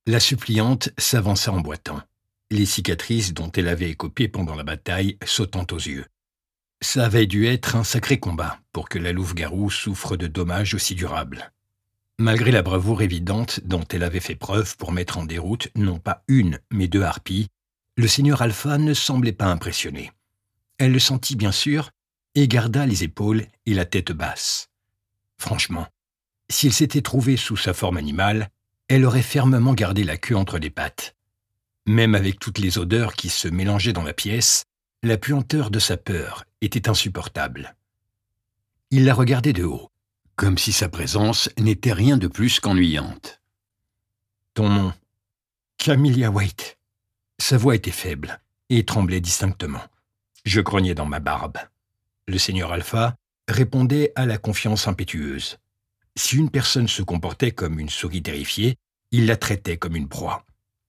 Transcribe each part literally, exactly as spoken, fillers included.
La suppliante s'avança en boitant, les cicatrices dont elle avait écopé pendant la bataille sautant aux yeux. Ça avait dû être un sacré combat pour que la louve-garou souffre de dommages aussi durables. Malgré la bravoure évidente dont elle avait fait preuve pour mettre en déroute non pas une, mais deux harpies, le seigneur Alpha ne semblait pas impressionné. Elle le sentit bien sûr et garda les épaules et la tête basse. Franchement, s'il s'était trouvé sous sa forme animale, elle aurait fermement gardé la queue entre les pattes. Même avec toutes les odeurs qui se mélangeaient dans la pièce, la puanteur de sa peur était insupportable. Il la regardait de haut, comme si sa présence n'était rien de plus qu'ennuyante. « Ton nom ?»« Camellia Waite. » Sa voix était faible et tremblait distinctement. Je grognais dans ma barbe. Le seigneur Alpha répondait à la confiance impétueuse. Si une personne se comportait comme une souris terrifiée, il la traitait comme une proie.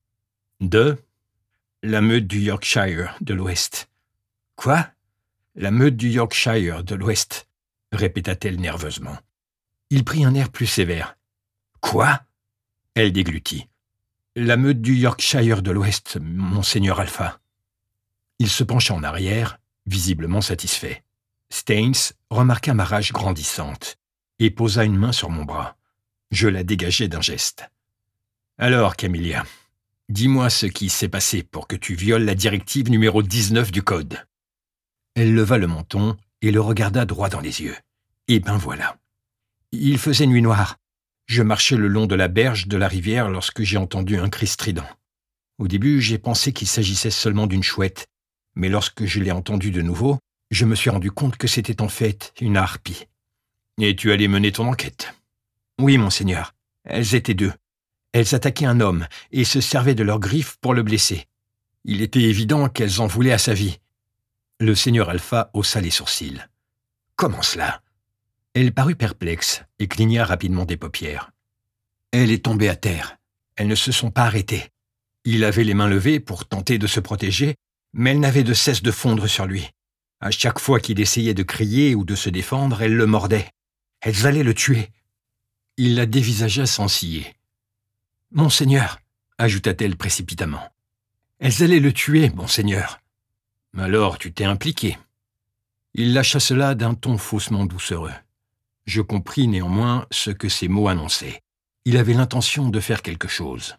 De la meute du Yorkshire de l'Ouest. Quoi? La meute du Yorkshire de l'Ouest, répéta-t-elle nerveusement. Il prit un air plus sévère. Quoi? Elle déglutit. La meute du Yorkshire de l'Ouest, monseigneur Alpha. Il se pencha en arrière, visiblement satisfait. Staines remarqua ma rage grandissante et posa une main sur mon bras. Je la dégageai d'un geste. « Alors, Camellia, dis-moi ce qui s'est passé pour que tu violes la directive numéro dix-neuf du Code. » Elle leva le menton et le regarda droit dans les yeux. Et ben voilà. Il faisait nuit noire. Je marchais le long de la berge de la rivière lorsque j'ai entendu un cri strident. Au début, j'ai pensé qu'il s'agissait seulement d'une chouette, mais lorsque je l'ai entendu de nouveau, je me suis rendu compte que c'était en fait une harpie. Et tu allais mener ton enquête? Oui, monseigneur. Elles étaient deux. Elles attaquaient un homme et se servaient de leurs griffes pour le blesser. Il était évident qu'elles en voulaient à sa vie. Le seigneur Alpha haussa les sourcils. Comment cela? Elle parut perplexe et cligna rapidement des paupières. Elle est tombée à terre. Elles ne se sont pas arrêtées. Il avait les mains levées pour tenter de se protéger, mais elles n'avaient de cesse de fondre sur lui. À chaque fois qu'il essayait de crier ou de se défendre, elles le mordaient. Elles allaient le tuer. Il la dévisagea sans ciller. « Monseigneur, » ajouta-t-elle précipitamment. « Elles allaient le tuer, monseigneur. »« Alors tu t'es impliqué. » Il lâcha cela d'un ton faussement doucereux. Je compris néanmoins ce que ces mots annonçaient. Il avait l'intention de faire quelque chose.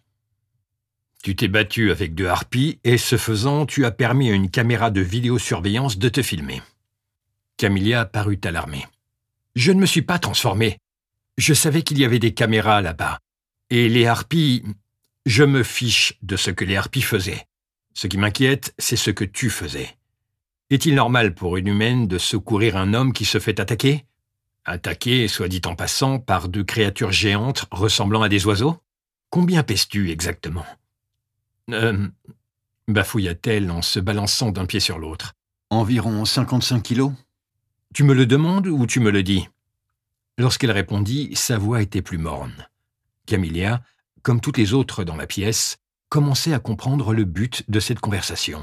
« Tu t'es battu avec deux harpies et, ce faisant, tu as permis à une caméra de vidéosurveillance de te filmer. » Camellia parut alarmée. « Je ne me suis pas transformé. Je savais qu'il y avait des caméras là-bas. Et les harpies... Je me fiche de ce que les harpies faisaient. Ce qui m'inquiète, c'est ce que tu faisais. Est-il normal pour une humaine de secourir un homme qui se fait attaquer? Attaqué, soit dit en passant, par deux créatures géantes ressemblant à des oiseaux? Combien pèses-tu exactement? Euh... bafouilla-t-elle en se balançant d'un pied sur l'autre. Environ cinquante-cinq kilos? Tu me le demandes ou tu me le dis? Lorsqu'elle répondit, sa voix était plus morne. Camellia, comme toutes les autres dans la pièce, commençait à comprendre le but de cette conversation.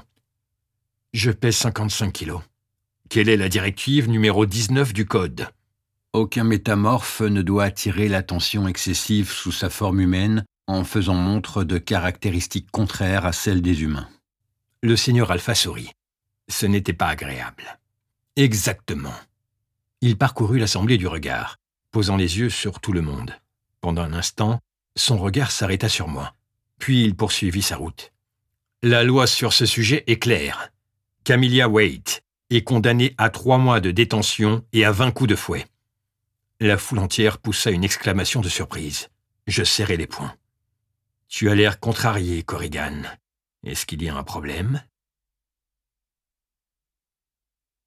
« Je pèse cinquante-cinq kilos. Quelle est la directive numéro dix-neuf du Code? » Aucun métamorphe ne doit attirer l'attention excessive sous sa forme humaine en faisant montre de caractéristiques contraires à celles des humains. Le seigneur Alpha sourit. Ce n'était pas agréable. Exactement. Il parcourut l'assemblée du regard, posant les yeux sur tout le monde. Pendant un instant, son regard s'arrêta sur moi. Puis il poursuivit sa route. La loi sur ce sujet est claire. Camellia Waite est condamnée à trois mois de détention et à vingt coups de fouet. La foule entière poussa une exclamation de surprise. Je serrai les poings. Tu as l'air contrarié, Corrigan. Est-ce qu'il y a un problème?